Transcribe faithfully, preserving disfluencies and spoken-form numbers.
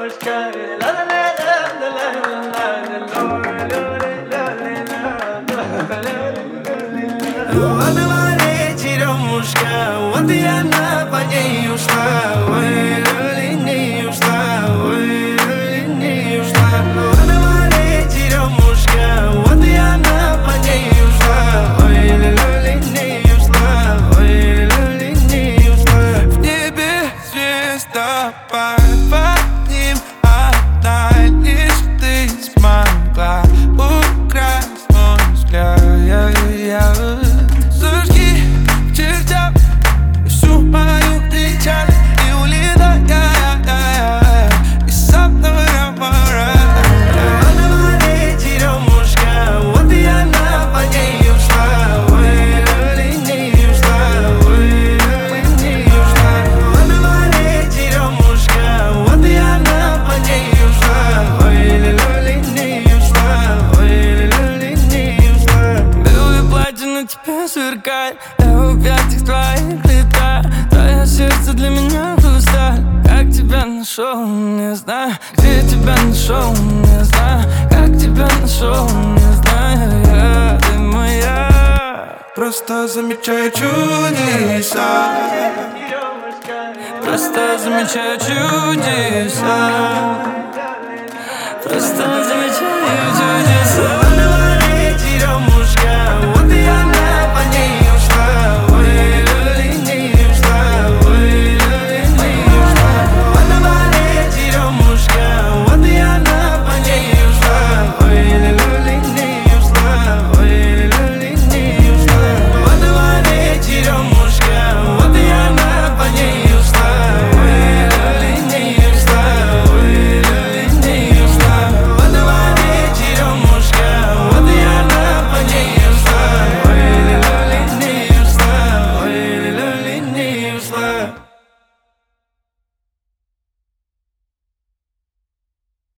девушка, она моя черемушка, вот и она по ней ушла, ой, ой, не ушла, ой, ой, не ушла. Она моя черемушка, вот и она по ней ушла, ой, ой, не ушла, ой, ой, не ушла. В небе звездопад, под ним одна лишь ты смогла украсть мой взгляд. Зажги к чертям всю мою печаль и улетай из самого моря. Она моя черемушка, вот и она по ней ушла, ой, ой, не ушла, ой, ой, не ушла. Она моя черемушка, вот и она по ней ушла, ой, ой, не ушла, ой, ой, не ушла. Белое платье на тебе сверкает, я в объятиях твоих летаю. Твое сердце для меня хрусталь. Как тебя нашел, не знаю. Где тебя нашел, не знаю. Как тебя нашел, не знаю. Я, ты моя. Просто замечаю чудеса. Просто замечаю чудеса. Просто замечаю чудеса.